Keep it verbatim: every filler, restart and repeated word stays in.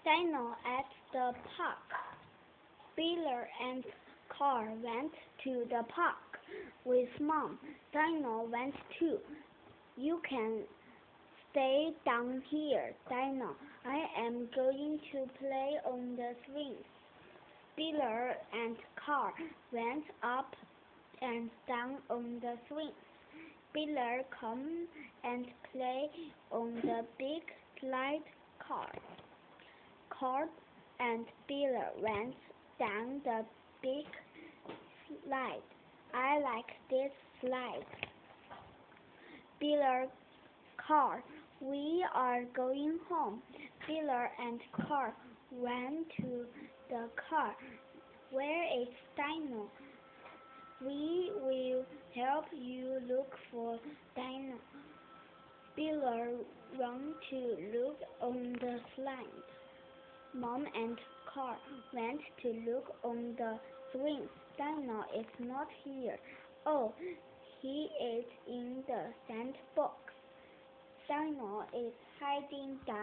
Dino at the park. Bill and Carl went to the park with Mom. Dino went too. You can stay down here, Dino. I am going to play on the swings. Bill and Carl went up and down on the swings. Bill come and play on the big slide car. Carl and Bill went down the big slide. I like this slide. Bill, Carl, we are going home. Bill and Carl ran to the car. Where is Dino? We will help you look for Dino. Bill ran to look on the slide. Mom and Carl went to look on the swings. Dino is not here. Oh, he is in the sandbox. Dino is hiding down.